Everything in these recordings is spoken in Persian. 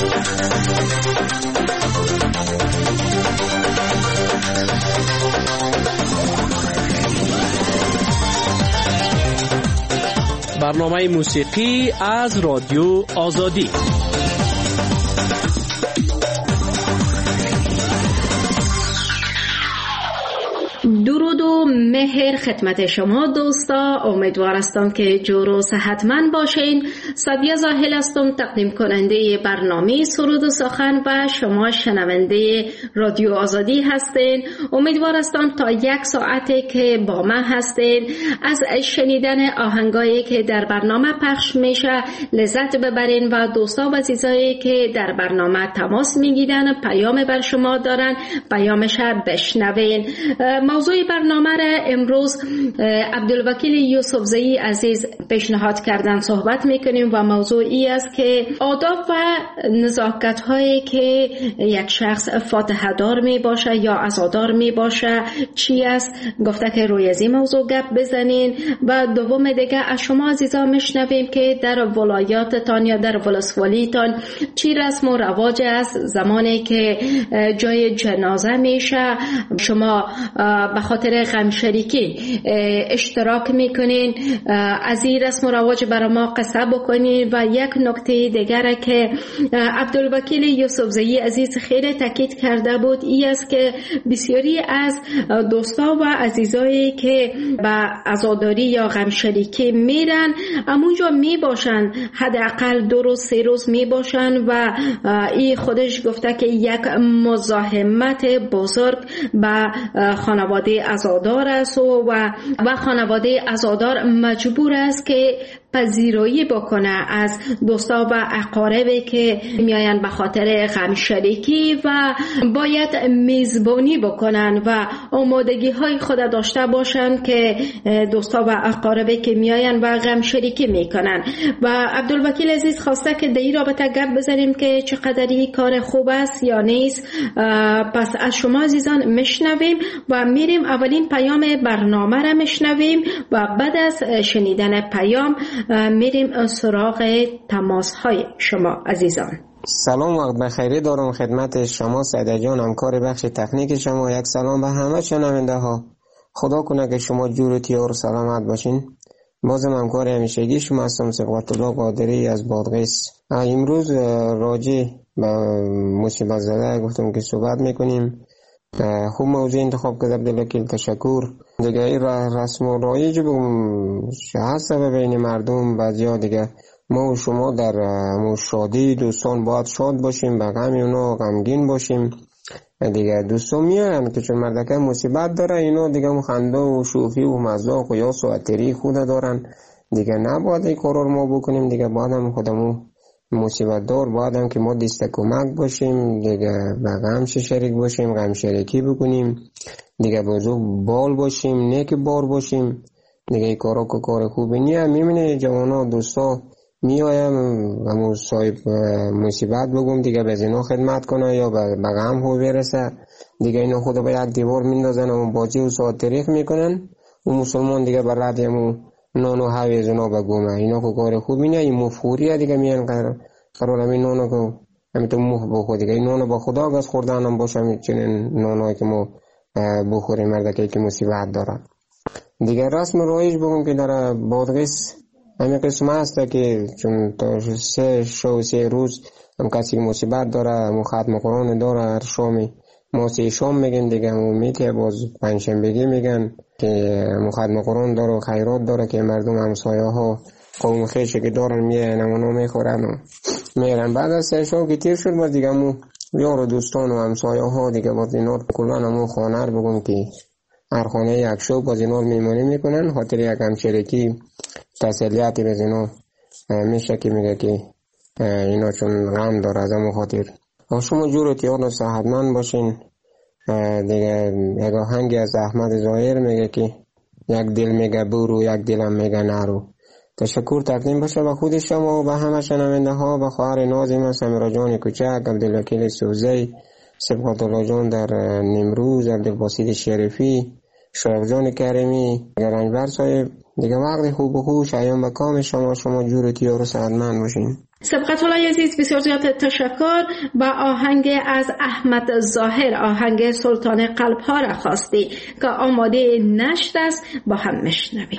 برنامه موسیقی از رادیو آزادی. درود و مهر خدمت شما دوستا، امیدوار هستم که جور و صحتمند باشین. سادیا زاهل هستم، تقدیم کننده برنامه سرود و سخن و شما شنونده رادیو آزادی هستین. امیدوار هستم تا 1 ساعتی که با من هستین از شنیدن آهنگایی که در برنامه پخش میشه لذت ببرین و دوستا و عزیزایی که در برنامه تماس میگیرن پیام بر شما دارن پیامش بشنوین. موضوع برنامه را امروز عبدالوکیل یوسفزئی عزیز پیشنهاد کردن صحبت میکنیم و موضوعی است که آداب و نزاکت هایی که یک شخص فاتحه دار می باشه یا عزادار می باشه چی است. گفته که روی از این موضوع گپ بزنین و دوم دیگه از شما عزیزان میشنویم که در ولایاتتان یا در ولسوالیتان چی رسم و رواج است زمانی که جای جنازه میشه شما به خاطر غم شریکی اشتراک میکنین. از این رسم و رواج برای ما قصه بکنین. و یک نکته دیگر که عبدالوکیل یوسفزئی عزیز خیلی تاکید کرده بود این است که بسیاری از دوستا و عزیزایی که به عزاداری یا غم شریکی میرن همونجا میباشن، حداقل 2 روز 3 روز میباشن و این خودش گفته که یک مزاحمت بزرگ به خانواده عزادار است و خانواده عزادار مجبور است که پذیرایی بکنه از دوستا و اقاربی که میاین به خاطر غم شریکی و باید میزبانی بکنن و آمادگی های خود داشته باشن که دوستا و اقاربی که میاین و غم شریکی میکنن. و عبدالوکیل عزیز خواسته که در این رابطه گپ بزنیم که چقدر این کار خوب است یا نیست. پس از شما عزیزان میشنویم و میریم اولین پیام برنامه را میشنویم و بعد از شنیدن پیام میریم سراغ تماس های شما عزیزان. سلام، وقت بخیری دارم خدمت شما سعیده جان، همکار بخش تکنیک شما. یک سلام به همه شنونده ها. خدا کنه که شما جور و تیار و سلامت باشین. بازم همکار همیشگی شما هستم صبغت الله قادری از بادغیس. امروز راجع به مصیبت زده گفتم که صحبت میکنیم. خوب موضوع انتخاب کرد عبدالوکیل، تشکر. دیگه این رسم و رایج هست بین مردم. بعضیا دیگه ما و شما در شادی دوستان باید شاد باشیم، به غم اونا غمگین باشیم. دیگه دوستان میارن که چون مردکه مصیبت داره اینا دیگه خنده و شوخی و مزاح و یاس و عطری خود دارن. دیگه نباید این کارا رو ما بکنیم. دیگه باید هم خودمون مصیبت دار باید هم که ما دست کمک باشیم، دیگه به غم شریک باشیم، غم شریکی بکنیم، دیگه بزرگ بال باشیم، نیک بار باشیم. دیگه این کارا که کار خوبی نیه. میمونه جوانا دوستا میایم همون صاحب مصیبت بگم دیگه به زینا خدمت کنه یا به غم هو برسه. دیگه اینا خود به یک دیوار میندازن و بازی و ساعت تاریخ میکنن و مسلمان دیگه بر رد همون نانو هاوی زنا بگومه. اینا که کار خوبی نیه. این مفخوریه دیگه. میان قرار همین نانو که همین تو مخ بخور دیگه. این نانو با خدا گز خوردن هم باشه. همین چنین نانوی که ما بخوریم مردکی که مصیبت داره. دیگه رسم رایج بگم که در بادغیس همین قسم هسته که چون تا 3 روز هم کسی مصیبت داره هم ختم قرآن داره. هر شامی ما 3 شام میگن دیگه. هم میته باز 5 شنبگی میگن که ختم قرآن داره و خیرات داره که مردم همسایه ها قوم خیشه که دارن میرن اونا میخورن و میرن. بعد از 3 شام که تیر شد باز دیگه همون یار و دوستان و همسایه ها دیگه باز اینا کلان همون خانه رو بگم که هر خانه یک شو باز اینا رو میمانی میکنن. خاطر یک همشرکی تسلیتی به اینا میشه که میگه که اینا چون غم داره از همون خاطر. شما جور و تیار و صحتمند باشین. دیگه یک آهنگی از احمد ظاهر میگه که یک دل میگه برو یک دلم میگه نرو. تشکر تقدیم باشه به خود شما و به همه شنونده ها. به خواهر نازم سمیرا جان کوچک، عبدالوکیل یوسفزئی، صبغت الله جان در نیمروز، عبدالباسط شریفی، شایق جان کریمی، گرانجبر صاحب، دیگه وقت خوب و خوش ایام به کام شما جور و تیار و سعادتمند باشین. سبقت الله عزیز بسیار زیاد تشکر. با آهنگ از احمد ظاهر، آهنگ سلطان قلب ها را خواستی که آماده نشت است، با هم میشنویم.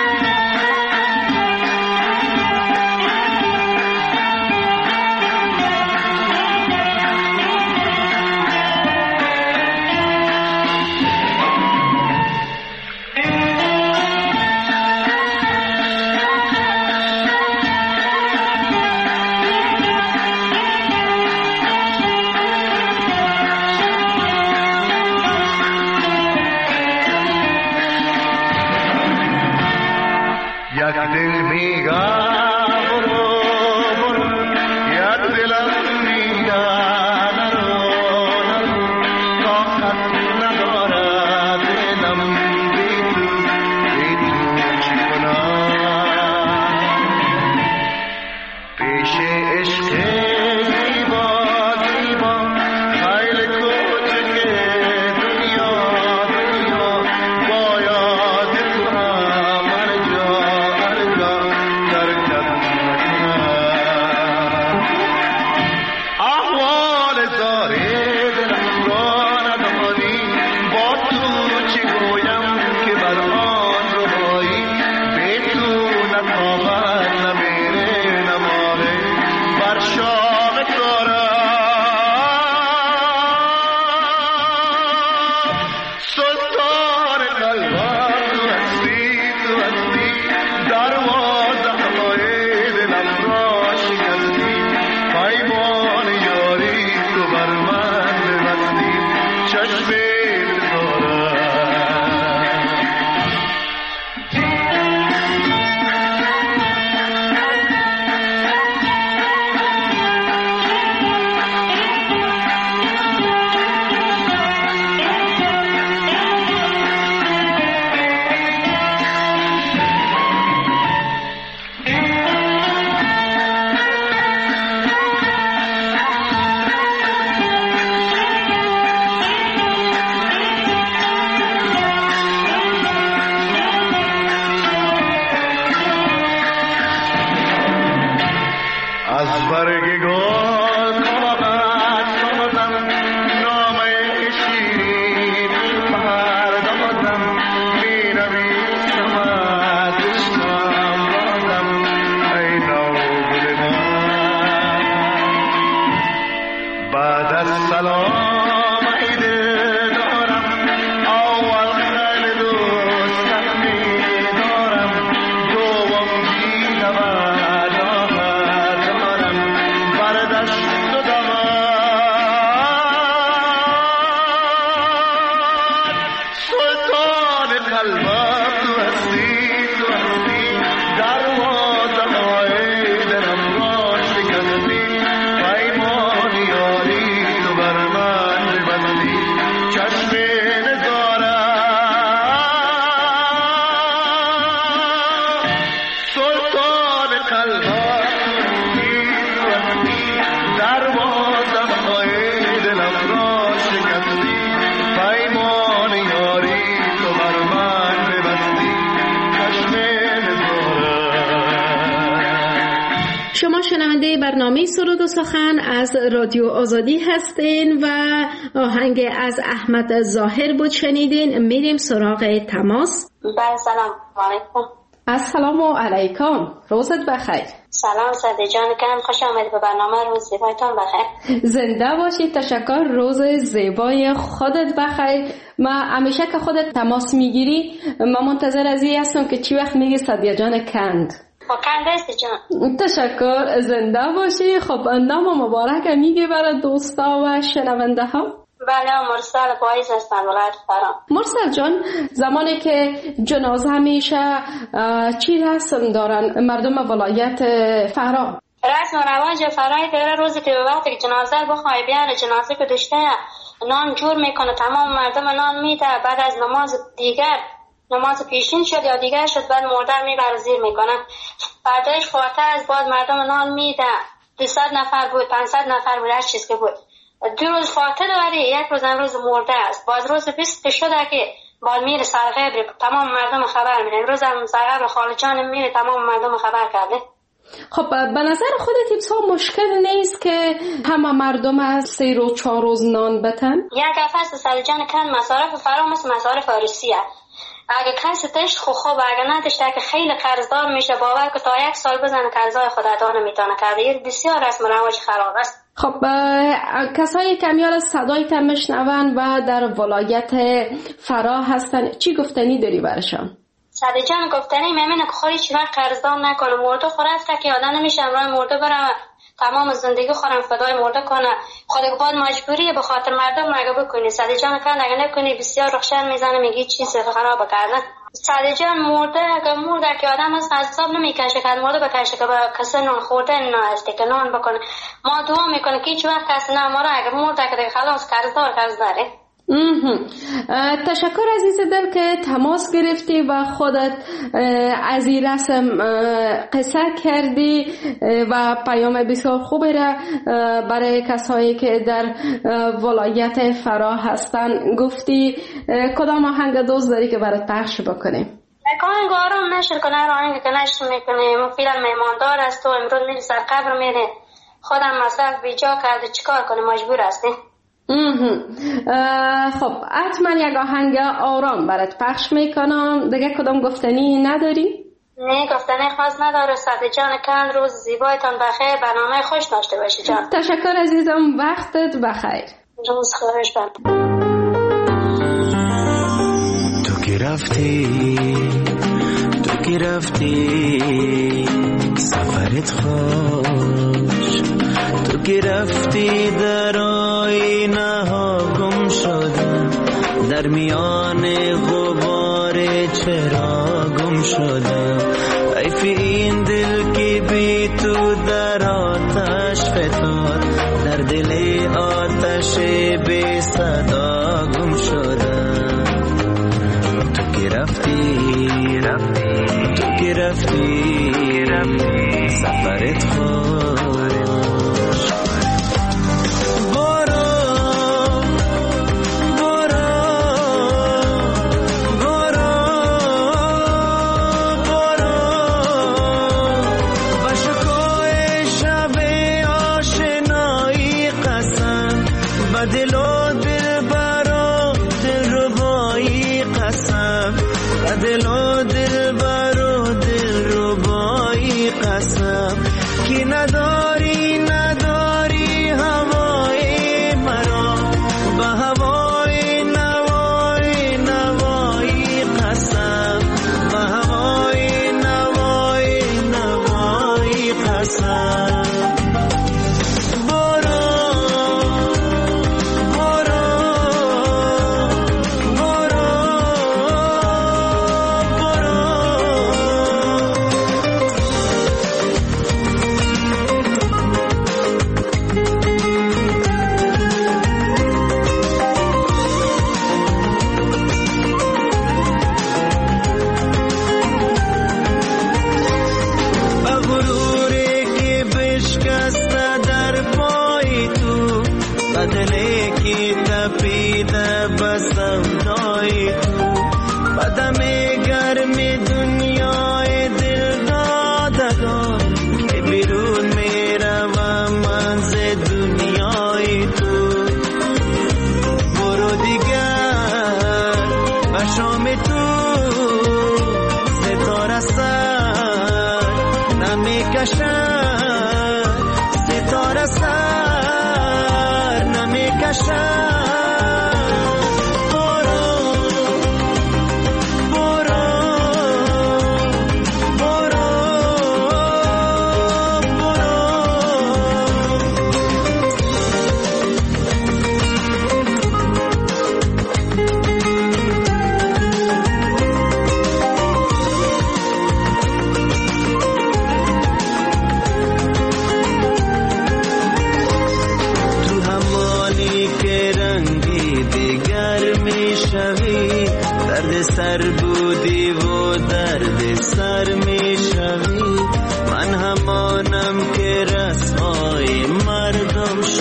شما شنونده برنامه سرود و سخن از رادیو آزادی هستین و آهنگ از احمد ظاهر بود شنیدین. میریم سراغ تماس. سلام علیکم. السلام علیکم، روزت بخیر. سلام ساده جان کنم، خوش آمدید به برنامه روز زیبایتان بخیر. زنده باشید. تشکر، روز زیبای خودت بخیر. ما همیشه که خودت تماس میگیری ما منتظر از این هستم که چی وقت میگی سادیا جان کند. کنده جان. تشکر، زنده باشی. خب نام مبارک میگی برای دوستا و شنونده ها؟ بله، مرسل پاییز هستم، ولایت فرا. مرسل جان، زمانی که جنازه همیشه چی رسم دارن مردم ولایت فرا؟ رسم و رواج فرای دیره روزی که به وقتی جنازه بخواه بیان جنازه که داشته نان جور میکنه، تمام مردم نان میده. بعد از نماز پیشین شد یا دیگر شد، بعد مردر میبره زیر میکنن. فردایش فاتحه از بعد مردم نان میده. 200 نفر بود، 500 نفر بود، هر چیز که بود. 2 روز فاتحه داری، 1 روز امروز مرده است. باز روز 20 شده که بال میره سرقبر تمام مردم خبر میره. امروز هم سرقبر خاله جان میره تمام مردم خبر کرده. خب به نظر خودت بسیار مشکل نیست که همه مردم از 3 روز 4 روز نان بتن؟ یک فصل ساده جان کن مصارف فرا مثل مصارف روسیه. اگه کسی تشت خوب اگه نداشته که خیلی قرضدار میشه باور که تا 1 سال بزنه قرضای خود ادا نمیتونه کرده. این بسیار رسم و رواج خراب است. خب کسایی که میال صدای تم میشنون و در ولایت فرا هستن چی گفتنی داری برشان؟ ساده جان گفتنی میمونه که خوری چی وقت قرضدار نکنه. مرده خورفته که آدم نمیشه امرای مرده برم تمام زندگی خورم فدای مرده کنه. خود باید مجبوریه به خاطر مردم مگه بکنی. ساده جان کن اگه نکنی بسیار رخشن میزنه میگی چیز خراب کردن. ساده جان مرده اگه مرده که آدم از غضب نمیکشه که مرده بکشه که به کسی نان خورده نه که نان بکنه. ما دعا میکنه که هیچ وقت کسی نماره اگه مرده که خلاص قرض داره. تشکر عزیز دل که تماس گرفتی و خودت از این رسم قصه کردی و پیام بسیار خوبی را برای کسایی که در ولایت فرا هستن گفتی. کدام آهنگ دوست داری که برات پخش بکنیم؟ آهنگ آرام نشر کنه آهنگ که نشر میکنه فیلم میماندار است و امروز میری سر قبر میره خودم مصرف بیجا کرده چیکار کنه مجبور هستی. خب حتما یک آهنگ آرام برات پخش میکنم. دیگه کدام گفتنی نداری؟ نه گفتنی خاص نداره. ساده جان کن روز زیبایتان بخیر برنامه خوش داشته باشی جان. تشکر عزیزم وقتت بخیر. روز خوش بند. تو که رفتی سفرت خوش. تو که رفتی در آینه ها گم شدم در میان غبار چرا گم شدم. حیف این دل که بی تو در آتش فتاد در دل آتش بی صدا گم شدم. تو که رفتی سفرت خوش.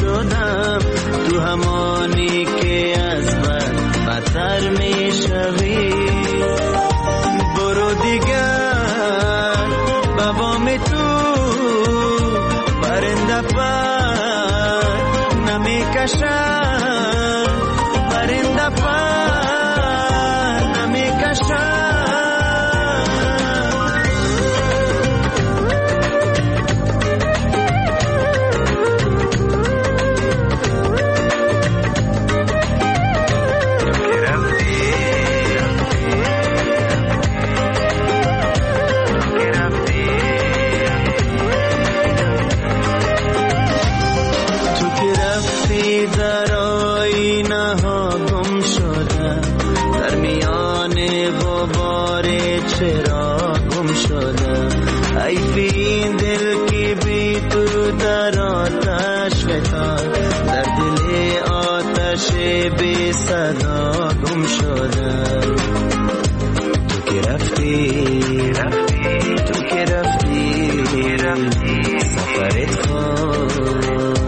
همانی که از من بدتر می شوی. نمیکشم پرنده پر نمیکشم در آینه ها گم شده در میان غبار چرا گم شده حیفی این دل که بی تو در آتش فتاد در دل آتش بی صدا گم شده تو که رفتی تو که رفتی سفرت خوش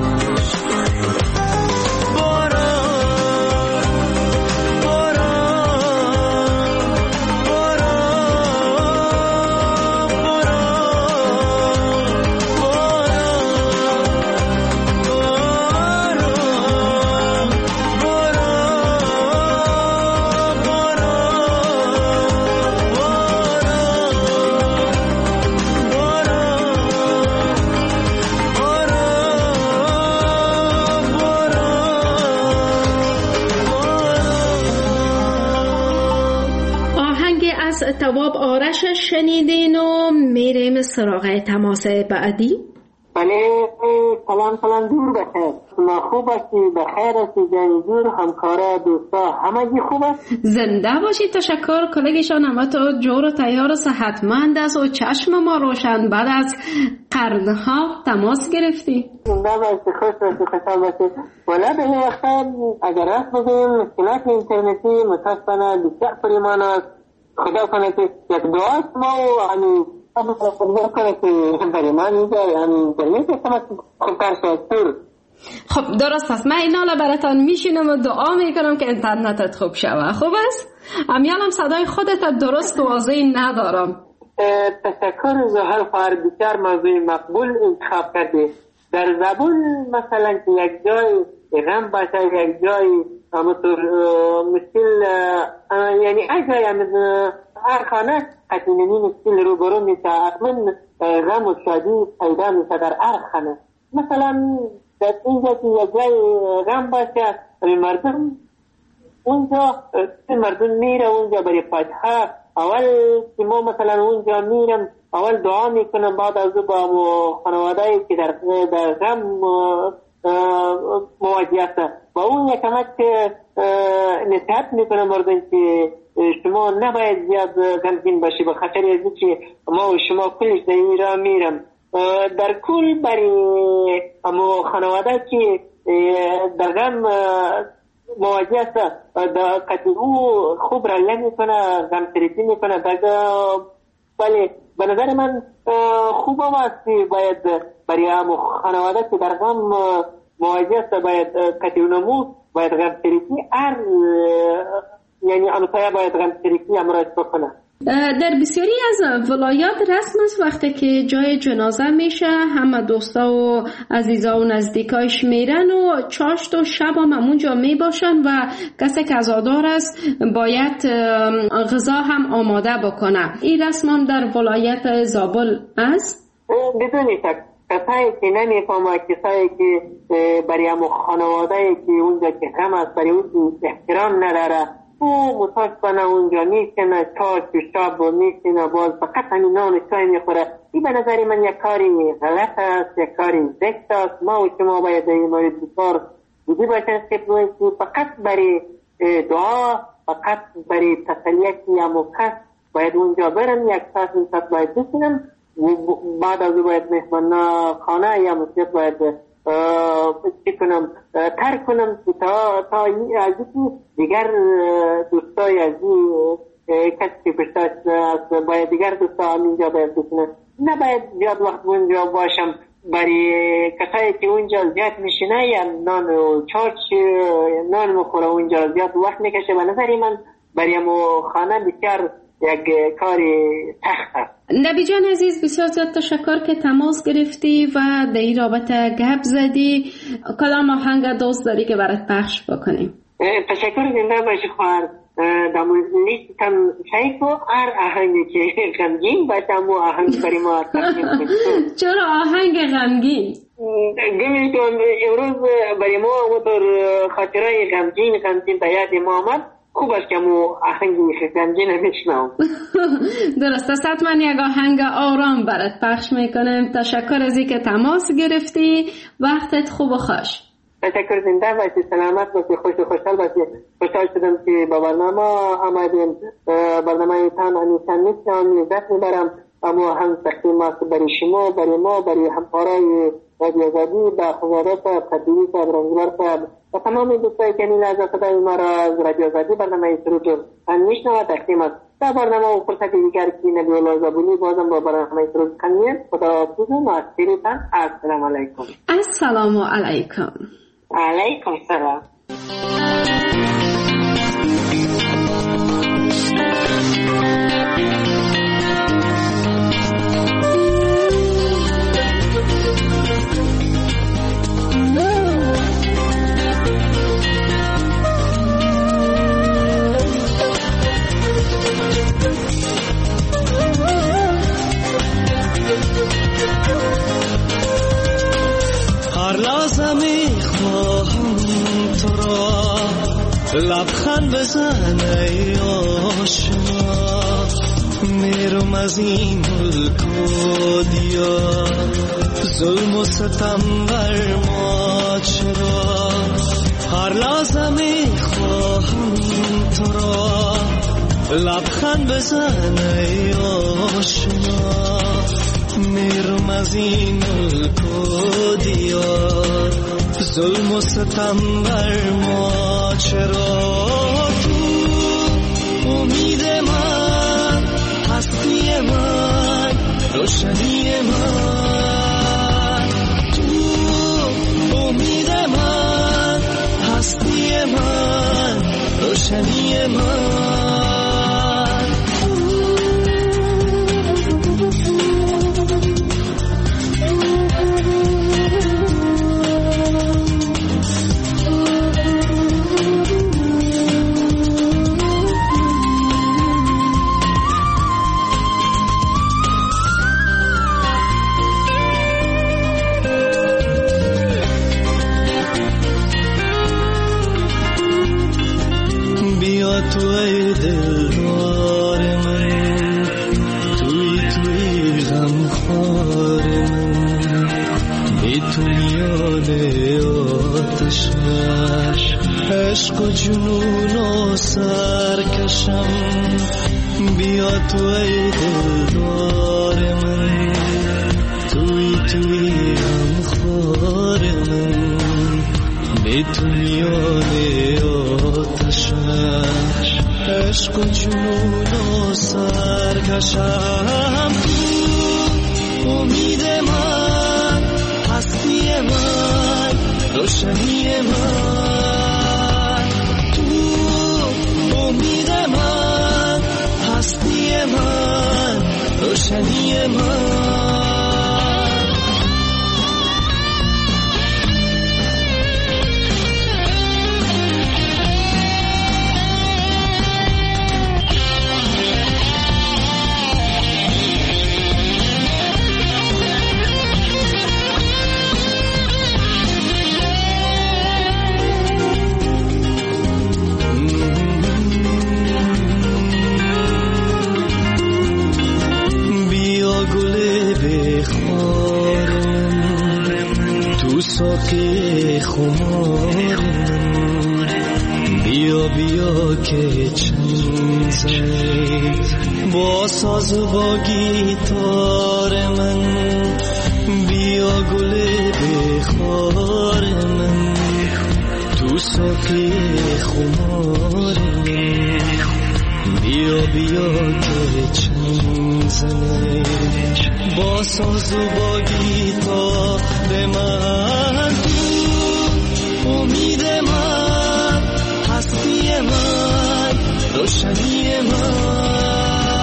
تواب آرش شنیدین و میریم سراغ تماس بعدی. بله سلام دور بخیر شما خوب هستی بخیر هستی جای دور همکارا دوستا همگی خوب است زنده باشید تشکر کلگشان همه تو جور و تیار و صحتمند است و چشم ما روشن بعد از قرنها تماس گرفتی زنده باشید خوش باشید خوشحال باشید ولی به این وقت اگر راست بگیم مشکلات اینترنتی متاسفانه بسیار پریمان است خدا کنه که یک دعاست ما و همین خدا کنه که برای من اینجا اینترنت کمک خوبتر شد خب درست است من این حالا براتان میشینم و دعا میکنم که اینترنتت خوب شوه خوب است؟ امیالم صدای خودت درست و واضح ندارم تشکر زحل خواهر بسیار موضوع مقبول انتخاب کرده در زبون مثلا که یک جای غم باشه یک جای مشکل یعنی اجای هر خانه قطینی مشکل رو برو میشه اقمن غم و شادی پیدا میشه در هر خانه مثلا در اینجا که یک جای غم باشه مردم اونجا مردم میره اونجا برای پادها اول که ما مثلا اونجا میرم اول دعا میکنم بعد از با خانواده‌ای که در غم مواجه است و اون یکمت نصیحت میکنم مردم که شما نباید زیاد غمگین باشی به خاطر از که ما و شما کلش در این را میرم در کل برای اما خانواده که در غم مواجه است قطعی او خوب رایه میکنه غم تریتی میکنه بله به نظر من خوب است باید برای خانواده که در غم مواجه است باید قطعی نمو باید غم تریتی یعنی انوتایا باید غم تریتی امراض بکنه در بسیاری از ولایات رسم است وقتی که جای جنازه میشه همه دوستا و عزیزا و نزدیکایش میرن و چاشت و شب هم همونجا میباشن و کسی که عزادار است باید غذا هم آماده بکنه این رسم هم در ولایت زابل است؟ بدون شک کسایی که نمیفهمه کسایی که برای همون خانواده که اونجا که غم است برای اون احترام نداره او متاسفانه اونجا میشنه چاشت و شب و میشنه باز فقط همین نان و چای میخوره این به نظر من یک کاری غلط است یک کاری زشت است ما و شما باید این مورد بسیار دیدی باشن که فقط برای دعا فقط برای تسلیت یا مکس باید اونجا برم یک ساعت باید بشینم بعد از باید مهمان خانه یا مسجد باید چی کنم ترک کنم تا از دیگر دوستای از کسی که پشتاش باید دیگر دوستا اینجا باید بکنم نباید زیاد وقت اونجا باشم برای کسایی که اونجا زیاد میشینه یا نان و چارچ نان مخوره اونجا زیاد وقت میکشه به نظری من برای خانه بسیار یک کار سخت است. نبی جان عزیز، بسیار زیاد تشکر که تماس گرفتی و در این رابطه گپ زدی. کدام آهنگ دوست داری که برات پخش بکنیم؟ تشکر زنده باشی خواهر. در لیستم شیکو هر آهنگی که غمگین باشه مو آهنگ برای ما تقدیم کنید. چرا آهنگ غمگین؟ گمیتون امروز برای ما همونطور خاطرهای غمگین به یاد ما آمد. خوب است که مو آهنگی غمگین میشنم. درست است، حتما یک آهنگ آرام برات پخش میکنم. تشکر از اینکه تماس گرفتی. وقتت خوب و خوش. تشکر زنده باشی، سلامت باشی، خوش و خوشحال باشی. خوشحال شدم که با برنامه آمدیم. برنامه تان همیشه میشنم، لذت میبرم. اما هم تقدیم است برای شما، برای ما، برای همکارای رادیو آزادی، به خانواده صاحب، خطیبی صاحب، رنگبر صاحب و تمام دوستایی که نیل از صدای ما را از رادیو آزادی برنامه سرود میشنوند تقدیم است. در برنامه و فرصت دیگر که نبی الله زبونی بازم با برنامه سرود کنیم. خداحافظ و مستیرتان. السلام علیکم. السلام علیکم. علیکم سلام. لبخند بزن ای آشنا، میرم از این ملک و دیار، ظلم و ستم بر ما چرا؟ هر لحظه میخواهم تو را، لبخند بزن ای آشنا، میرم از این ملک و دیار، ظلم و ستم بر ما چرا؟ تو امید من، هستی من، روشنی من، تو امید من، هستی من، روشنی من. تو ای دلدار من، توی غمخوار من، ای تو میان آتشش، عشق و جنون و سرکشم. بیا تو ای دلدار من، توی غمخوار من، ای تو میان آتشش، عشق و جنون و سرکشم. تو امید من، هستی من، روشنی من، تو امید من، هستی من، روشنی من. ساقی خمار من، بیا بیا که چند زد با ساز و با گیتار من، بیا گل بخار من، تو ساقی خمار من، بیا بیا که چند زد با ساز و با گیتار من. تو امید من، هستی من، روشنی من،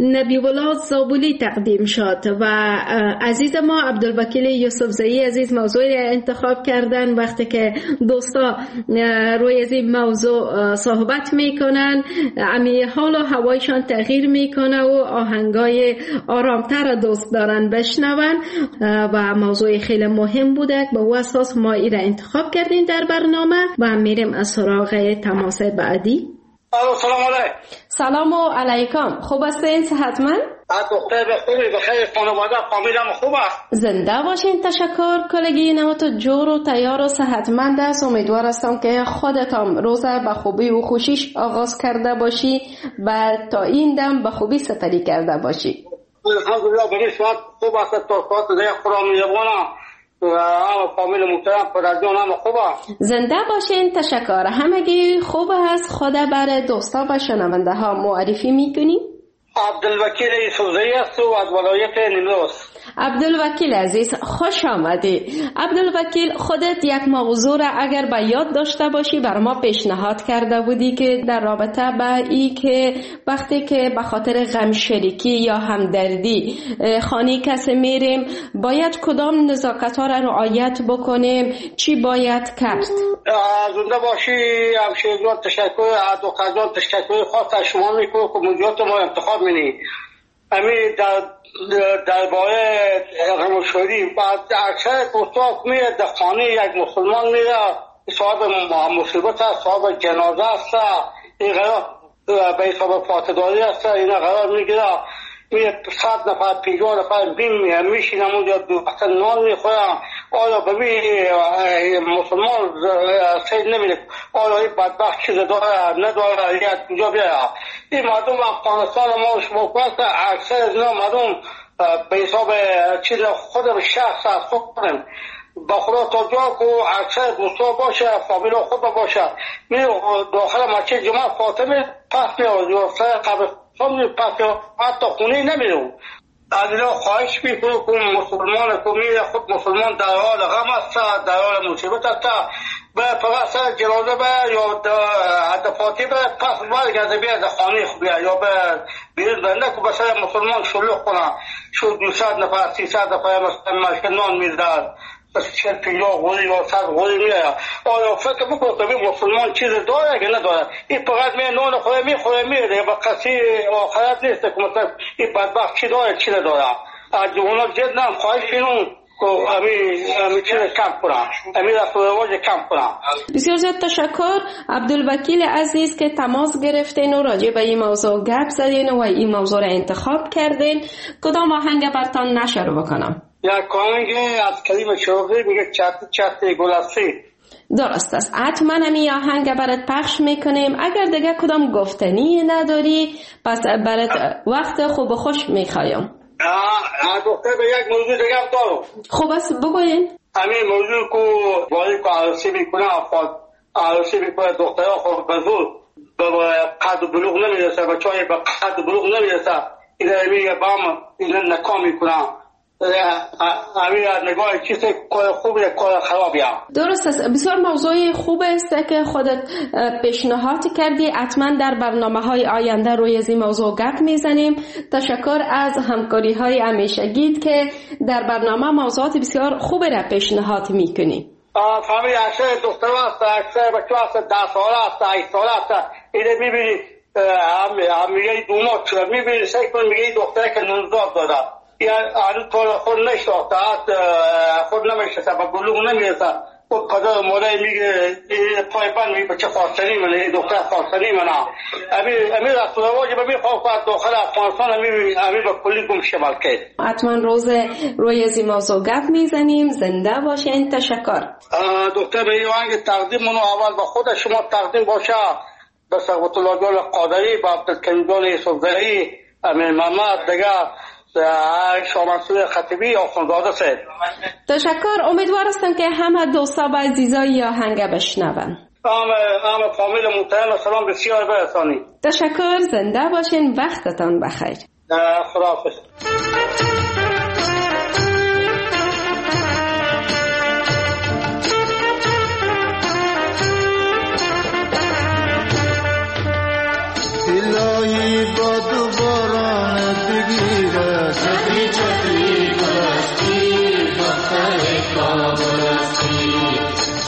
نبی‌الله زابلی تقدیم شد و عزیز ما عبدالوکیل یوسفزئی عزیز موضوع انتخاب کردن. وقتی که دوستا روی از این موضوع صحبت میکنن امی حال و هوایشان تغییر میکنه و آهنگای آرامتر دوست دارن بشنون و موضوع خیلی مهم بوده. به او اساس ما این را انتخاب کردیم در برنامه و میریم از سراغ تماس بعدی. سلام علیکم. سلام علیکم. خوب هستین؟ صحتمند؟ دختر بخیر، خانواده فامیلم خوب است. زنده باشین. تشکر. کلگی نمات جور و تیار و صحتمند است. امیدوار هستم که خودتان روزه به خوبی و خوشیش آغاز کرده باشی و تا این دم به خوبی سپری کرده باشی. الحمدلله به نسبت خوب است. توقعات دیگه خدا می‌یابونم و فامیل محترم پدرجان هم خوبه. زنده باشین. تشکر. همگی خوب هست. خدا بر دوستا و شنونده ها معرفی میکنی؟ عبدالوکیل یوسفزئی است و از ولایت نیمروز. عبدالوکیل عزیز خوش آمدی. عبدالوکیل خودت یک موضوع را اگر به یاد داشته باشی بر ما پیشنهاد کرده بودی که در رابطه با ای که وقتی که به خاطر غم شریکی یا همدردی خانه کسی میریم باید کدام نزاکت ها را رعایت بکنیم، چی باید کرد؟ زنده باشی همشیرجان. تشکر از دکتر جان، تشکر خاص از شما میکنم که موضوعات ما انتخاب منی. همین درباره غمشوری بعد اکثر دوستا میره در خانه یک مسلمان میره صاحب مصیبت است، صاحب جنازه است، این قرار به حساب فاتداری است، این قرار میگیره میره 100 نفر 50 نفر میشینم اونجا دو وقت نان میخورم. آیا ببین مسلمان سید نمیده آیا این بدبخت چیز داره نداره یا کجا بیاره. این مردم افغانستان ما شما کنست اکثر از اینا مردم به حساب چیز خودم شخص از خودم با خدا تا جا که اکثر دوستا باشه فامیل خود باشه میره داخل مسجد جمعه فاطمه پس میاد یا سر قبل پس حتی خونه نمیره. از اینا خواهش میکنم که مسلمان که میره خود مسلمان در حال غم است، در حال مصیبت است، به فقط سر جنازه به یا دفاتی به پس برگرده بیا در خانه خوب یا به بیرون بنده که به سر مسلمان شلوغ کنه شد 200 نفر 300 نفر مثلا نان میدن 40-50 غوری یا 100 غوری میاره. آیا فکر بکنم که مسلمان چیز داره که نداره؟ این فقط می نان خوره میخوره میره به کسی آخرت نیست که مثلا این بدبخت چی داره چی نداره. از جوانا جدنم خواهش اینون همین چیز کم کنم، همین رفت و رواج کم کنم. بسیار زیاد تشکر عبدالوکیل عزیز که تماس گرفتین و راجع به این موضوع گپ زدین و این موضوع را انتخاب کردین. کدام آهنگ برتان نشر بکنم؟ یک آهنگ از کریم شوقی میگه چت گلاستی. درست است. حتما همین آهنگ برات پخش میکنیم. اگر دیگه کدام گفتنی نداری پس برات وقت خوب و خوش میخوایم. دکتر به یک موضوع دیگه هم دارم. خوب است بگوین. همین موضوع که ولی که عروسی میکنه عروسی میکنه دخترها خود به زور به قد و بلوغ نمیرسه، بچه های به قد و بلوغ نمیرسه این میگه با هم این نکام میکنم. همین نگاه چیز خوبی کار خرابی هم. درست است. بسیار موضوع خوب است که خودت پیشنهاد کردی. حتما در برنامه‌های آینده روی از این موضوع گپ میزنیم. تشکر از همکاری های همیشگیت که در برنامه موضوعات بسیار خوب را پیشنهاد میکنی. فهمی اکثر دختر هست، اکثر بچه هست 10 ساله هست 8 ساله هست اینه میبینی هم میگه دومات شده میبینی سعی کن میگه دختره که 19 داده یعنی طور خود نشتاخته خود نمیشته با بلوغ نمیرسه خود پدر مادر میگه پای بند میگه بچه خواستنی منه دختر خواستنی منه امیر رفت و رواجی به میخواه که داخل افغانستان امیر با کلی گم شمال کرد. حتما روی از این موضوع گپ میزنیم. زنده باشین. تشکر. دکتر به این آهنگ تقدیم منو اول با خود شما تقدیم باشه به ثروت الله جان قادری با عبدالکریم جان یوسفزئی امیر محمد دیگه شامنصور خطیبی آخوندزاده سید. تشکر. امیدوار هستم که همه دوستا و عزیزای آهنگ بشنون. همه فامیل محترم سلام بسیار برسانی. تشکر. زنده باشین. وقتتان بخیر. خداحافظ. الهی با دوباران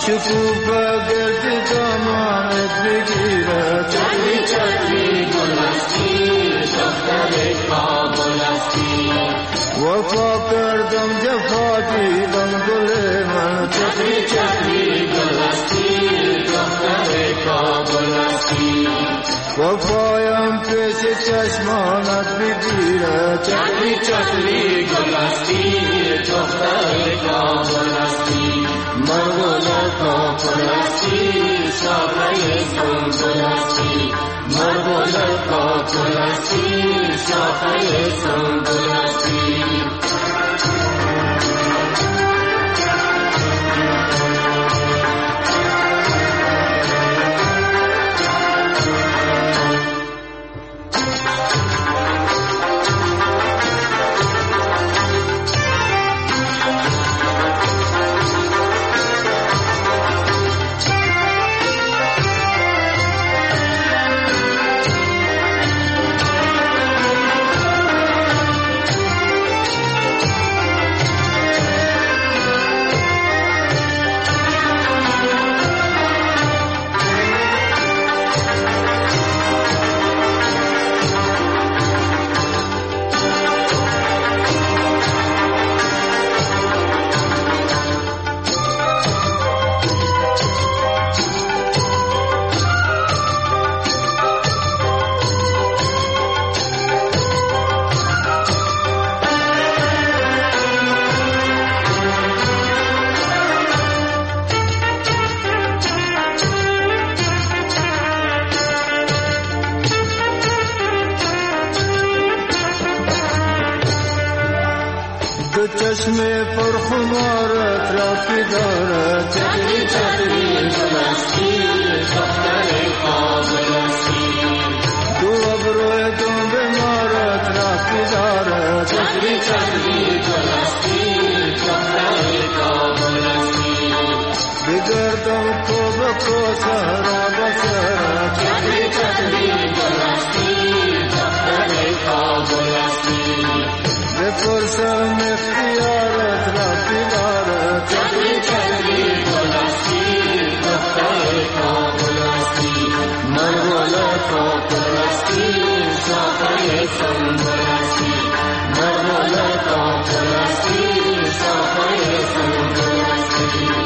شکوفه گرد دامانت بگیره چتری چتری گلستی دختر کابل هستی وفا کردم جفا دیدم گل من چتری چتری گلستی دختر کابل هستی وفایم پیش چشمانت بگیره چتری چتری گلستی دختر کابل هستی مرغول کابل هستی شاخه سنبل هستی مرغول کابل هستی شاخه سنبل هستی چشم پرخمارت رفتی دارد چتری چتری گلستی دختر کابل هستی دو ابروی دنب مارت رفتی دارد چتری چتری گلستی دختر کابل هستی بگردم تو بکوسه را بسرد چتری چتری گلستی دختر کابل هستی بپرسم اختیارت رفتی دارد چتری چتری گلستی دختر کابل هستی مرغول کابل هستی شاخه سنبل هستی مرغول کابل هستی شاخه سنبل هستی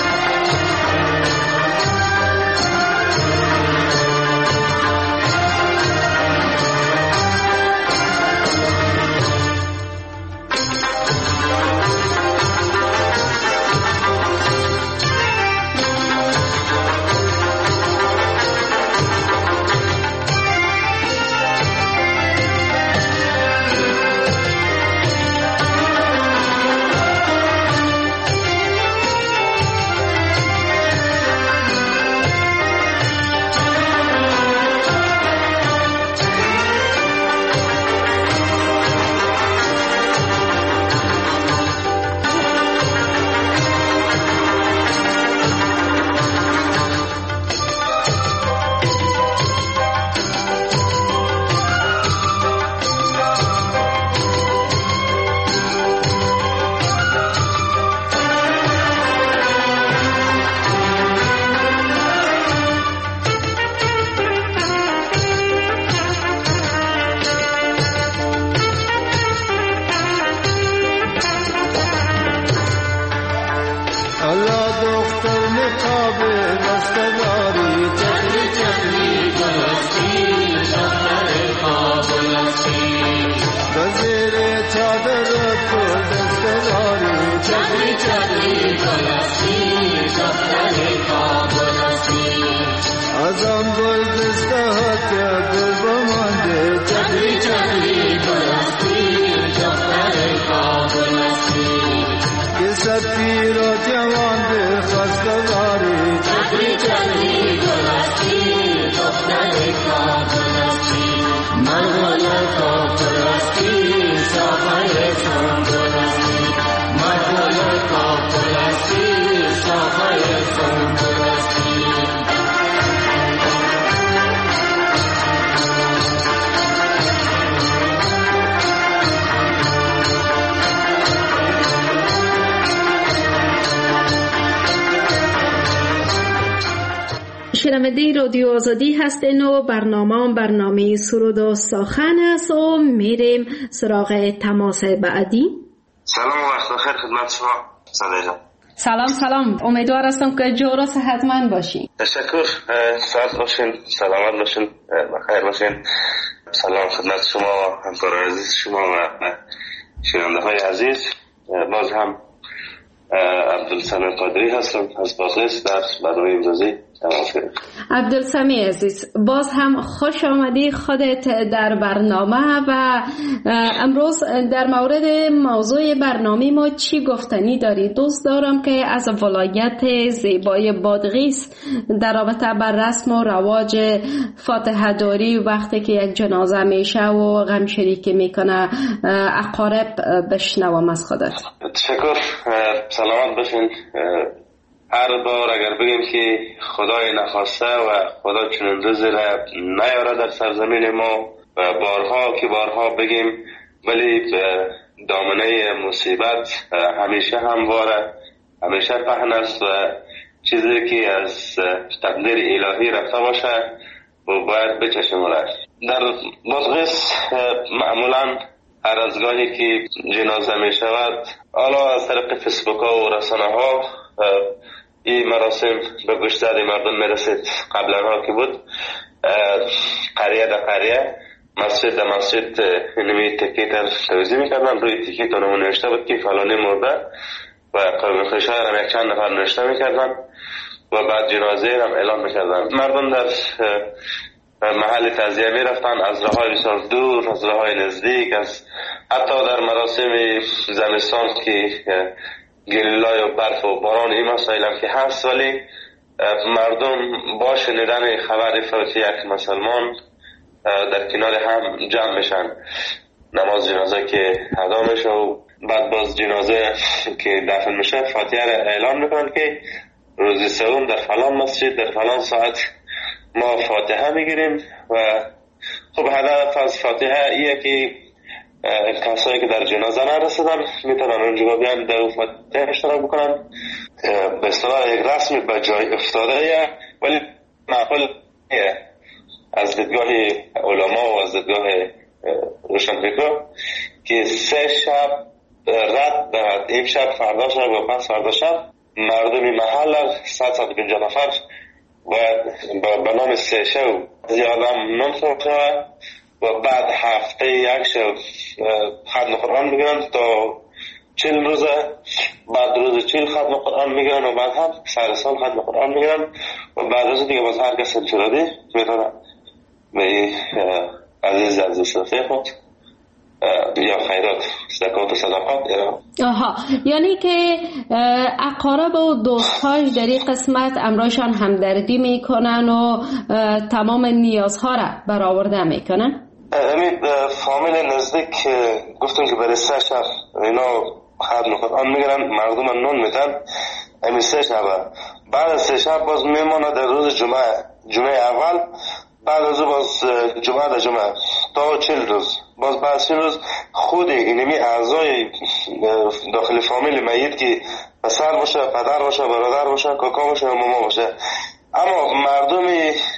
ازم گل دستهات گل بمانده چتری چتری گلستی دختر کابل هستی که سفیر و جوان به خواستگاری چتری چتری گلستی دختر کابل هستی مرغول کابل هستی شاخه سنبل هستی مرغول کابل هستی شاخه سنبل هستی شنونده رادیو آزادی هستین و برنامه سرود و سخن است و میریم سراغ تماس بعدی. سلام و وقت بخیر خدمت شما صدای جان. سلام، امیدوار هستم که جور و صحتمند باشین. تشکر، سلامت باشین، سلامت باشین، بخیر باشین. سلام خدمت شما، همکاران عزیز شما و شنونده های عزیز. باز هم عبدالسمی قادری هستم از بازرس در برنامه امروزی. عبدالسمی عزیز، باز هم خوش آمدی خودت در برنامه و امروز در مورد موضوع برنامه ما چی گفتنی داری؟ دوست دارم که از ولایت زیبای بادغیس در رابطه بر رسم و رواج فاتحه داری وقتی که یک جنازه میشه و غم شریکی میکنه اقارب بشنوم از خودت. تشکر، سلامت باشین. هر بار اگر بگیم که خدای نخواسته و خدا چنین روزی را نیاره در سرزمین ما و بارها بگیم، ولی دامنه مصیبت همیشه همواره، همیشه پهن است و چیزی که از تقدیر الهی رفته باشه و باید بچشمونه. در بادغیس معمولا هر از گاهی که جنازه می شود، حالا از طریق فیسبوک ها و رسانه ها این مراسم به گوش زد مردم میرسید. قبلا ها که بود قریه در قریه، مسجد در مسجد اینمی تکیت توضیح میکردن، روی تکیت اونمون نوشته بود که فلانی مرده و قوم خوشه هم یک چند نفر نوشته میکردن و بعد جنازه هم اعلام میکردن. مردم در محل تعزیه میرفتن از راههای بسیار دور، از راههای نزدیک، از حتی در مراسم زمستان که گلولای و برف و باران این مسائل هم که هست، ولی مردم با شنیدن خبر فوت یک مسلمان در کنار هم جمع میشن. نماز جنازه که ادا میشه و بعد باز جنازه که دفن میشه فاتحه را اعلان میکنن که روز سوم در فلان مسجد در فلان ساعت ما فاتحه میگیریم. و خب هدف از فاتحه ایه که کسایی که در جنازه نرسیدن میتونن اونجا بیان در فاتحه اشتراک بکنن. به اصطلاح یک رسمی به جای افتاده، ولی معقول از دیدگاه علما و از دیدگاه روشنفکرا که 3 شب رد دارد، این شب فردا شب و پس فردا شب مردمی محل 150 نفر و به نام 3 شب زیادم نمخور شود و بعد هفته یک شب ختم قرآن میگیرن تا 40 روزه، بعد روز 40 ختم قرآن میگیرن و بعد هم سر سال ختم قرآن میگیرن و بعد روز دیگه باز هر کس انفرادی میتونه به عزیز صدقه خود یا خیرات زکات و صدقات. یعنی که اقارب و دوستهاش در این قسمت امرایشان همدردی میکنن و تمام نیازها را برآورده میکنن. امید فامیل نزدیک گفتم که برای 3 شب اینا ختم قرآن میگیرن، مردم نون میدن. امید 3 شب بعد از 3 شب باز میمونه در روز جمعه اول، بعد از باز جمعه تا 40 روز، باز بعد 40 روز خود اینمی اعضای داخل فامیل میت که پسر باشه، پدر باشه، برادر باشه، کاکا باشه و ماما باشه، اما مردم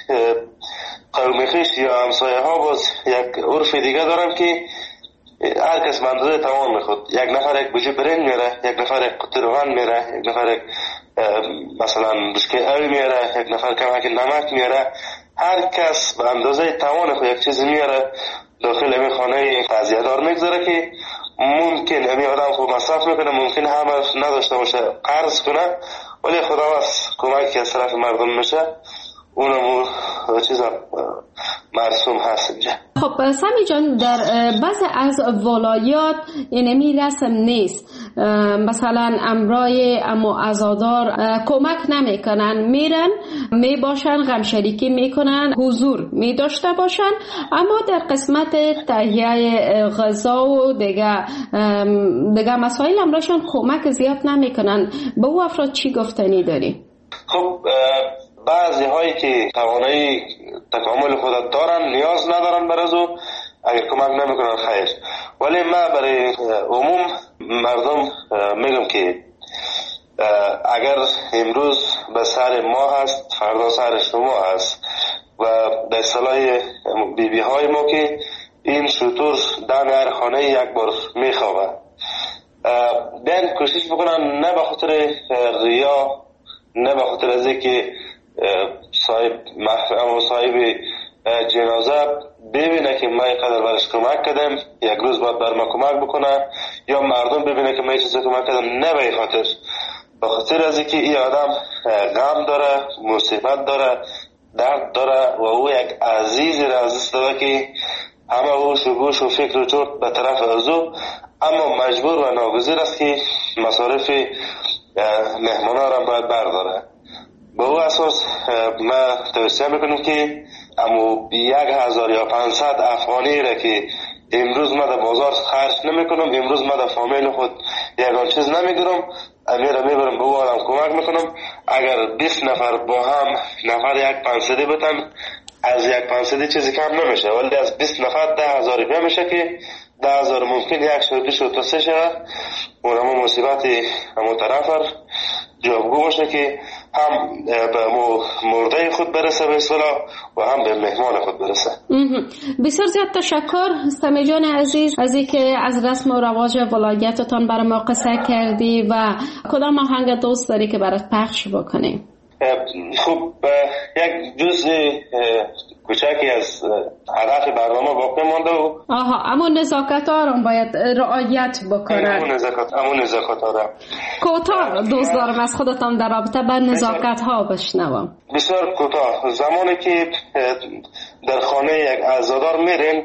قوم خویش یا همسایه ها باز یک عرف دیگه دارن که هر کس منظور تمام میخواد. یک نفر یک بوجه برنج میره، یک نفر یک قطع روغن میره، یک نفر یک مثلا بشکه اوی میره، یک نفر کمک نمک میره. هر کس به اندازه توان خود یک چیز میاره داخل این خانه تعزیه دار میگذاره که ممکن همین آدم خوب مصرف میکنه، ممکن همه نداشته باشه قرض کنه، ولی خدا از کمک که از طرف مردم میشه اونم چیز مرسوم هست اینجا. خب سمی جان، در بعض از ولایات اینمی رسم نیست، مثلا امرای اما عزادار کمک نمیکنن، میرن میباشن غم شریکی میکنن، حضور میداشته باشن، اما در قسمت تهیه غذا و دیگه مسائل امرایشان کمک زیاد نمیکنن. به او افراد چی گفتنی داری؟ خب بعضی هایی که توانایی تکامل خودت دارن نیاز ندارن بر ازو، اگر کمک نمیکنن خیر، ولی من برای عموم مردم میگم که اگر امروز به سر ما هست فردا سر شما هست و به اصطلاح بیبی های ما که این شطور در هر خانه یک بار میخوابه، بیان کوشش بکنن نه به خاطر ریا، نه به خاطر از اینکه صاحب جنازه ببینه که ما اینقدر برش کمک کردم یک روز باید بر ما کمک بکنه، یا مردم ببینه که ما این چیزا کمک کردم، نه به خاطر، به خاطر از اینکه این آدم غم داره، مصیبت داره، درد داره و او یک عزیزی را از دست داده که همه هوش و گوش و فکر و جهد به طرف از او، اما مجبور و ناگزیر است که مصارف مهمانا را باید برداره. به او اساس ما توصیه میکنیم که امو 1000 یا 500 افغانی را که امروز ما در بازار خرج نمیکنم، امروز ما در فامیل خود یگان چیز نمیگیرم، امیره میبرم به او آدم کمک میکنم. اگر 20 نفر با هم نفر 1,500 بتن، از 1,500 چیزی کم نمیشه، ولی از 20 نفر 10,000 میشه که 10,000 ممکن یک شد 2 شد تا 3 شد. اونم مصیبت همو طرف جابگو باشه که هم به مرده خود برسه به اصطلاح و هم به مهمان خود برسه. بسیار زیاد تشکر سمی جان عزیز از اینکه از رسم و رواج ولایتتان برای ما قصه کردی و کدام آهنگ دوست داری که برات پخش بکنیم؟ خب یک جزء کوچکی از هدف برنامه باقی مانده و اما نزاکت ها رو باید رعایت بکنن. همون نزاکت ها را کوتاه دوست دارم از خودتان در رابطه با نزاکت ها بشنوم. بسیار کوتاه. زمانی که در خانه یک عزادار میرین،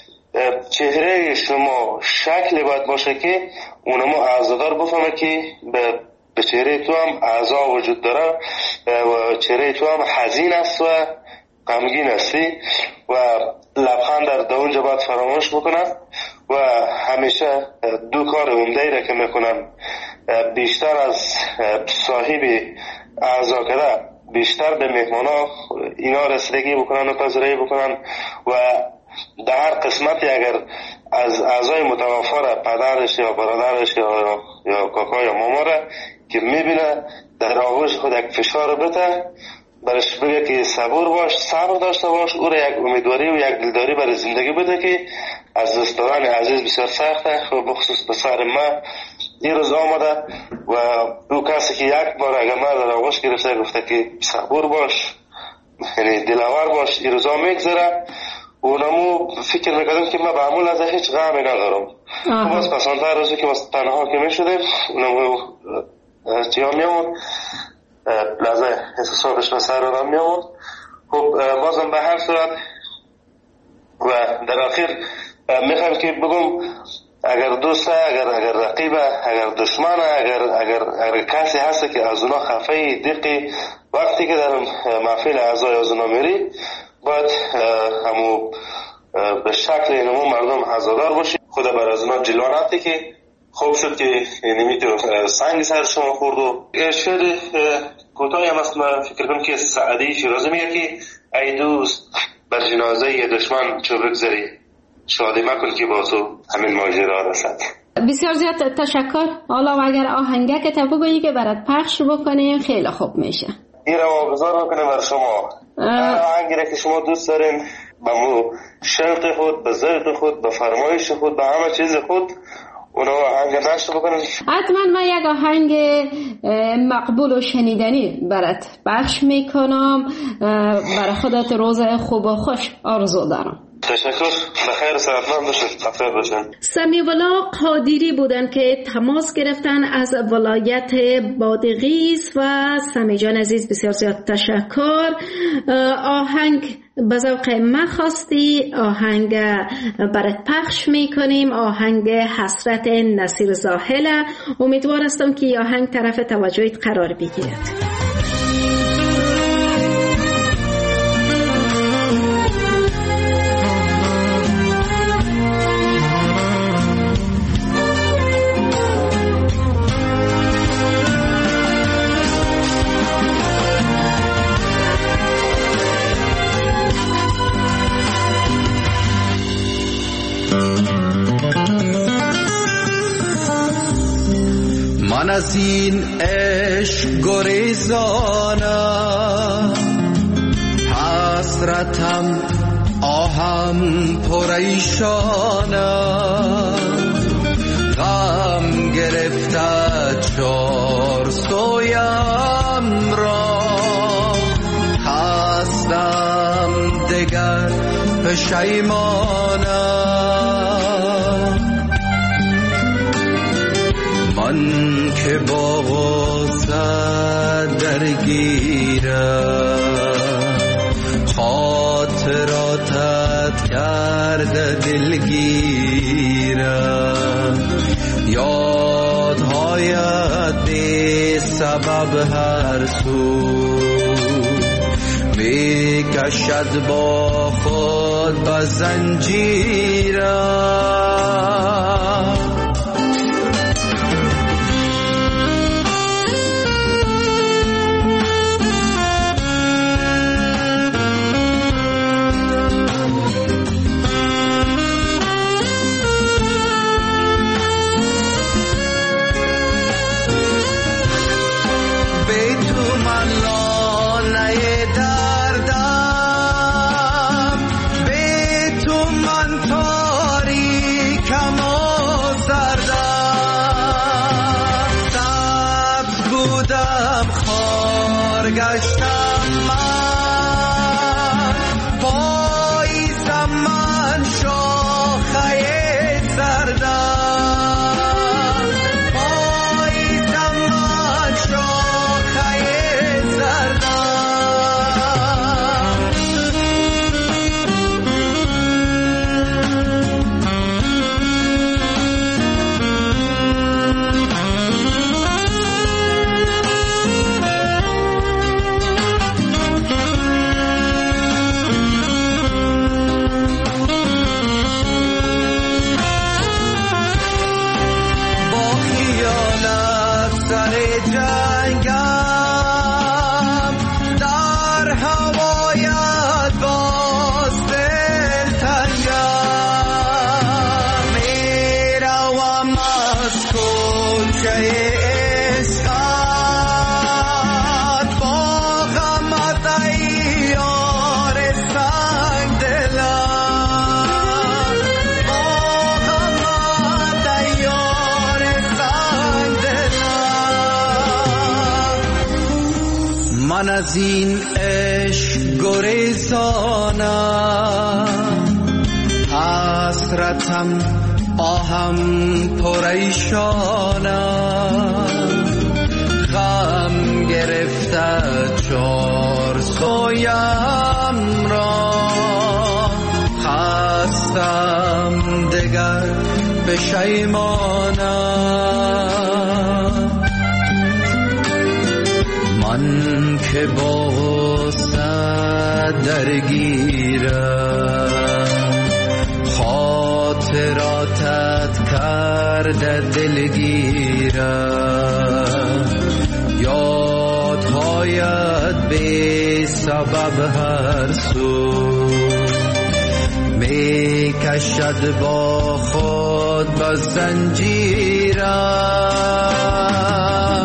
چهره شما شکل باید باشه که اونمو عزادار بفهمه که به چهره تو هم اعضا وجود داره و چهره تو هم حزین است و غمگین هستی و لبخند در اونجا باید فراموش بکنن و همیشه 2 کار عمده را که میکنن، بیشتر از صاحب اعضا کده بیشتر به مهمانا اینا رسیدگی بکنن و پذیرایی بکنن و در هر قسمتی اگر از اعضای متوفا را پدرش یا برادرش یا کاکا یا ماما را که میبینه در آغوش خود یک فشار بده، برش بگه که صبر باش، صبر داشته باش، او را یک امیدواری و یک دلداری برای زندگی بده که از دست دادن عزیز بسیار سخته و بخصوص پسر ما این روز آمده و او کسی که یک بار اگر ما در آغوش گرفته گفته که صبر باش، یعنی دلاور باش، این روزا میگذره. اونمو فکر میکردم که من به عمول از هیچ غمی ندارم. باز پسانتر روزی که باز تنها که میشدیم اونمو چیا میامون لحظه احساساتش به سر آدم میامون. خب بازم به هر صورت و در آخر میخوام که بگم اگر دوسته، اگر رقیبه، اگر دشمنه، اگر کسی هست که از اونا خفه دقی وقتی که در محفل اعضای از اونا میری باید همو به شکل اینمو مردم عزادار باشی، خود بر از اونا جلوانتی که خوب شد که نمیتو سنگ سر شما خورد. و شعر کوتاهی هم است، من فکر کنم که سعدی شیرازی میگه که ای دوست بر جنازه دشمن چو بگذری، شادی مکن که با تو همین ماجرا رسد. بسیار زیاد تشکر. حالا اگر آهنگه که تا بگویی که برات پخش بکنیم خیلی خوب میشه. این رو واگذار بکنیم بر شما. آهنگی را که شما دوست دارین به مو شوق خود، به ذوق خود، به فرمایش خود، به همه چیز خود اونو آهنگ نشر بکنیم. حتما من یک آهنگ مقبول و شنیدنی برات پخش میکنم. برای خودت روز خوب و خوش آرزو دارم. تشکر. بخیر صحتمند باشید. بخیر باشید. سمی ولا قادری بودن که تماس گرفتن از ولایت بادغیس و سمی جان عزیز بسیار زیاد تشکر. آهنگ به ذوق من خواستی، آهنگ برات پخش میکنیم، آهنگ حسرت نصیر زاهله. امیدوار هستم که آهنگ طرف توجهت قرار بگیرد. من از این عشق گریزانم، حسرتم آهم پریشانم، غم گرفته چار سویم را، هستم دگر پشیمانم. من که با غصه درگیرم، خاطراتت کرده دلگیرم، یادهایت بی سبب هر سو می کشد با خود به زنجیرم. من از این عشق گریزانم، حسرتم آهم پریشانم، غم گرفته چار سویم را، خستم دگر پشیمانم. من که با غصه درگیرم، خاطراتت کرده دلگیرم، یادهایت بی سبب هر سو می کشد با خود به زنجیرم.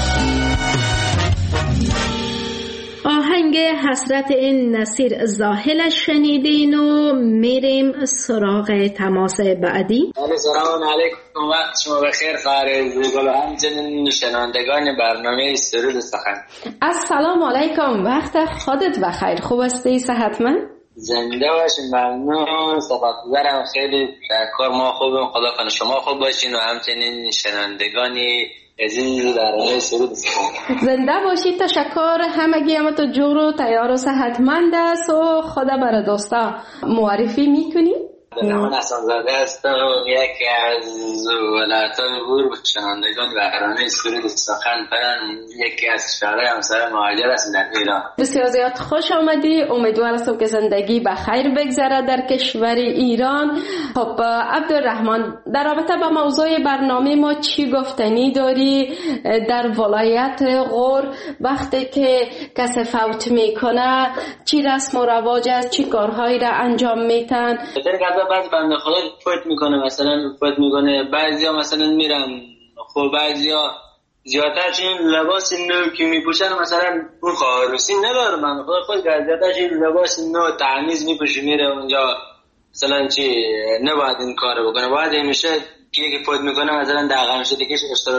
آهنگ حسرت این نصیر زاهل شنیدین و میریم سراغ تماس بعدی. سلام علیکم، وقت شما بخیر فارز گل و همچنین شنوندگان برنامه سرود سخن. السلام علیکم، وقت خودت بخیر، خوب هستی؟ صحتمند؟ زنده باشین، ممنون، سپاسگزارم، خیلی تشکر، ما خوبیم، خدا کنه شما خوب باشین و همچنین شنوندگانی عزیز برنامه سرود سخن. زنده باشید، تشکر، همگی هم تو جور و تیار و صحتمند است و خدا برای دوستا معرفی میکنی؟ من حسن زاده هستم، یکی از ولایت‌های بور شنوندگان برنامه سرود سخن پرن، یکی از شهرهای همسر مهاجر هستم در ایران. بسیار زیاد خوش آمدی، امیدوار هستم که زندگی به خیر بگذره در کشور ایران. خب عبدالرحمن، در رابطه با موضوع برنامه ما چی گفتنی داری؟ در ولایت غور وقتی که کسی فوت میکنه چی رسم و رواج است، چی کارهایی را انجام میتن؟ بعضی بنده خدا فوت میکنه، مثلا فوت میکنه، بعضیا مثلا میرن، خب بعضیا زیادتر این لباس نو که میپوشن مثلا اون خواهروسی نداره، من خود زیادتر این لباس نو تمیز میپوشه میره اونجا مثلا چی نباید این کارو بکنه، باید همیشه که یکی فوت میکنه مثلا در غم شدگیش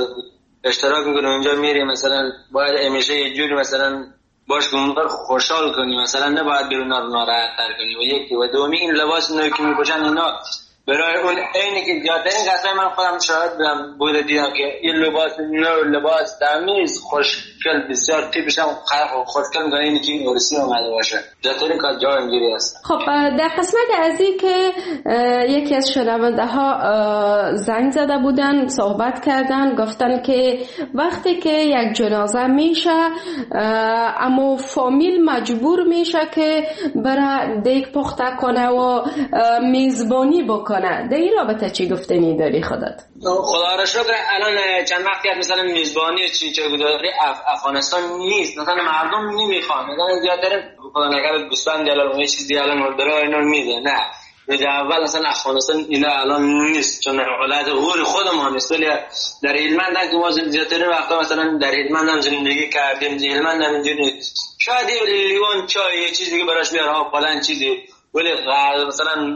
اشتراک میکنه اونجا میری، مثلا باید همیشه یه جوری مثلا باش که اونقدر خوشحال کنی، مثلا نباید بیرون ناراحت تر کنی. و یکی و دومی این لباس نوی که میپوشن اینا برای اون اینی که زیادترین قصه من خودم شاهد بوده دیدم که این لباس نو لباس تمیز خوشگل بسیار تیپش هم خوشگل میکنه، اینی که این عروسی اومده باشه زیادترین کار جای اینجوری هست. خب در قسمت ازی که یکی از شنونده ها زنگ زده بودن صحبت کردن گفتن که وقتی که یک جنازه میشه اما فامیل مجبور میشه که برای دیگ پخته کنه و میزبانی بکنه، در این رابطه چی گفتنی داری خودت؟ خدا را شکر الان چند وقتی مثلا میزبانی چه گذاری افغانستان نیست، مثلا مردم نمیخوان، مثلا زیادتر خدا نگرد گوسفند دلال و چیزی الان داره اینا میده، نه در اول مثلا افغانستان اینا الان نیست چون حالت غور خودمان است، ولی در هلمند که ما زیادتر وقتا مثلا در هلمند هم زندگی کردیم، هلمند هم اینجوری شاید لیوان چای یه چیزی که براش بیاره فلان چیزی، ولی مثلا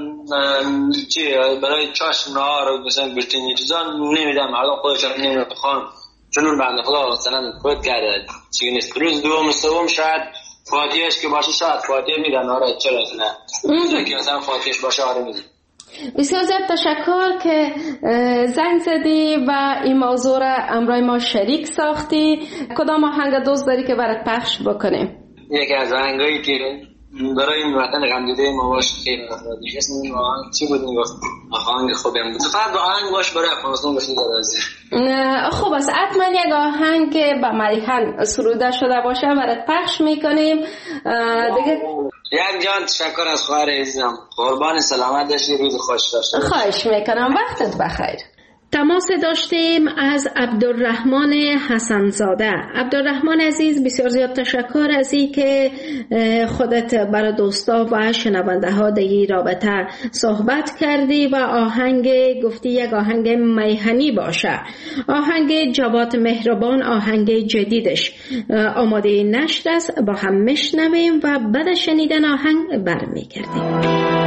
چی برای چاش نهار مثلا گوشتنی چیزا نمیدم، مردم خودشون نمیخوان چون اون بنده خدا مثلا خود کرده چیزی نیست. روز دوم سوم شاید فاتحهش که باشه شاید فاتحه میدن، آره چرا نه که مثلا فاتحهش باشه آره میدن. بسیار زیاد تشکر که زنگ زدی و این موضوع را امروی ما شریک ساختی. کدام آهنگ دوست داری که برات پخش بکنیم؟ یکی از آهنگایی که برای این وطن غمدیده ما باش خیلی دیگه اسم این آهنگ چی بود میگفت؟ آهنگ خوبی هم بود، فقط آهنگ باش برای افغانستان باشه درازی. خب است حتما یک آهنگ که به ملیحن سروده شده باشه برات پخش میکنیم دیگه. یک جان تشکر از خواهر عزیزم، قربان سلامت داشتی، روز خوش داشته. خواهش میکنم، وقتت بخیر. تماس داشتیم از عبدالرحمن حسنزاده. عبدالرحمن عزیز بسیار زیاد تشکر از این که خودت برای دوستا و شنونده ها در این رابطه صحبت کردی و آهنگ گفتی یک آهنگ میهنی باشه، آهنگ جواد مهربان، آهنگ جدیدش آماده نشر است، با هم میشنویم و بعد شنیدن آهنگ برمیگردیم.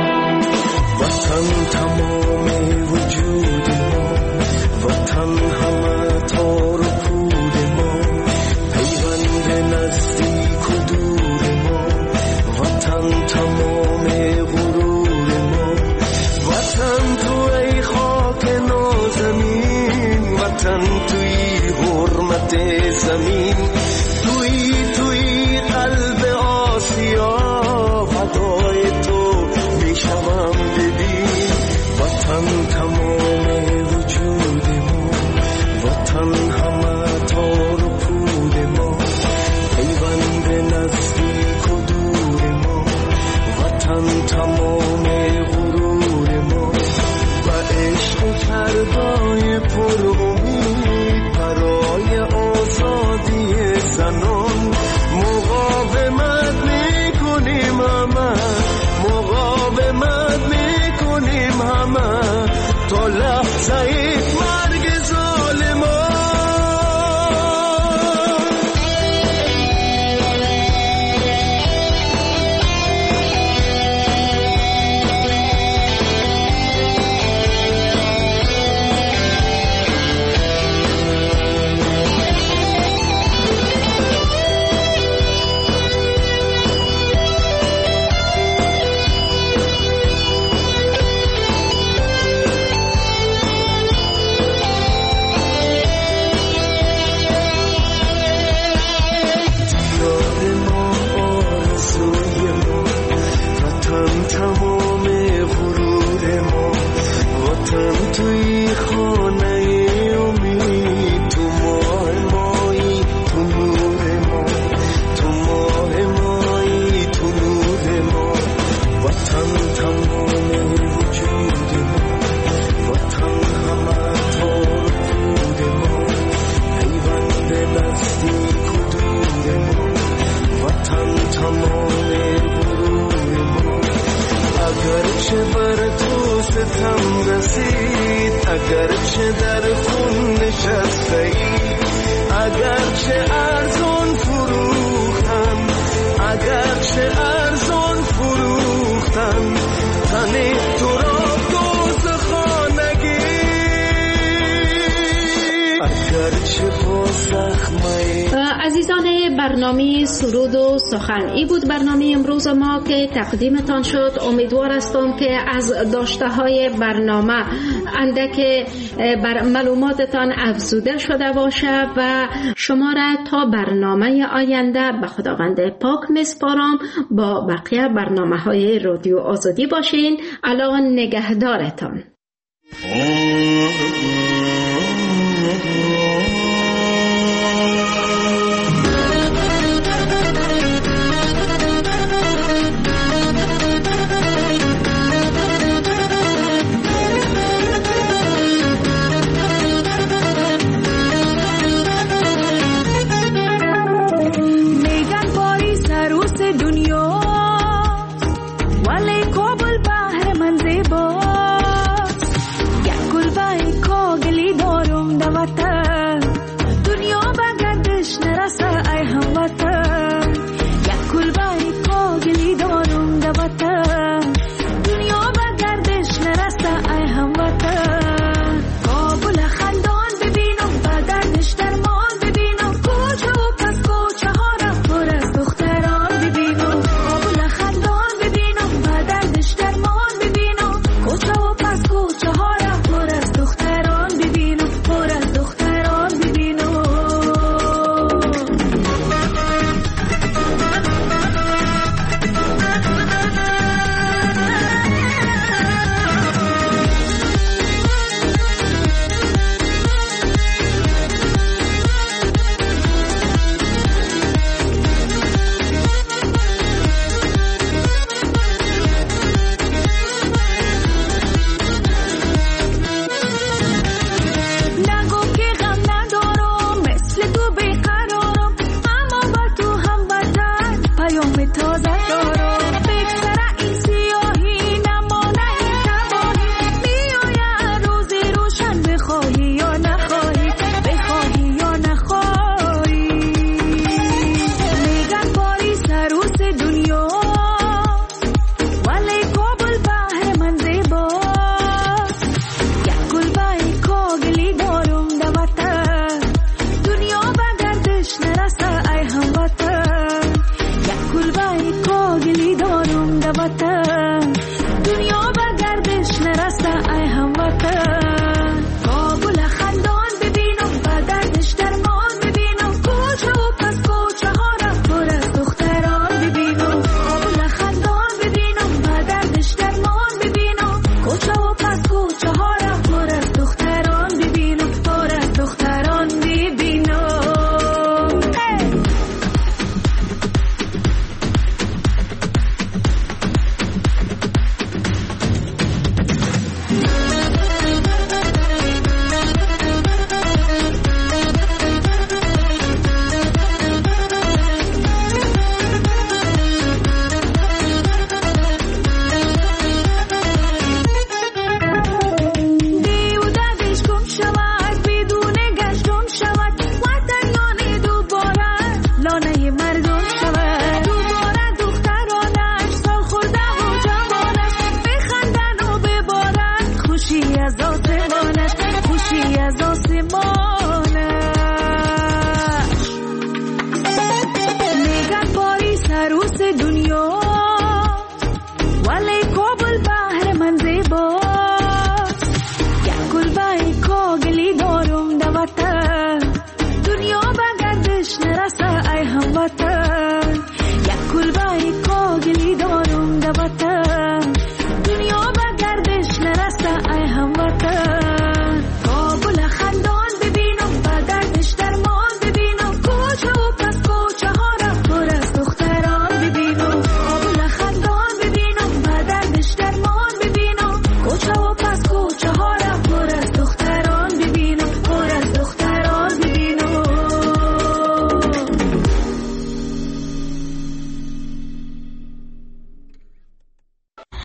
وطن تمام وجود ما، وطن همه تار و پود ما، پیوند نزدیک و دور ما، وطن تمام غرور ما، وطن تو ای خاک نازنین، وطن توی حرمت زمین، توی قلب آسیا، فدای تو میشوم ببین، وطن تمام وجود ما، وطن همه تار و پود ما، پیوند نزدیک و دور ما، وطن تمام غرور ما، و عشق فردای پر امید برای آزادی زنان، مقاومت میکنیم همه، مقاومت میکنیم همه تا لحظه مرگ ظالمان. اگرچه در خون نشسته ای، اگرچه ارزان فروختم، اگرچه ارزان فروختم تن تو را دوزخانگی، اگرچه با زخمه. عزیزان برنامه سرود و سخن ای بود برنامه امروز ما که تقدیمتان شد. امیدوار هستم که از داشته های برنامه اندک بر معلوماتتان افزوده شده باشه و شما را تا برنامه آینده به خداوند پاک میسپارم. با بقیه برنامه های رادیو آزادی باشین. الان نگهدارتان.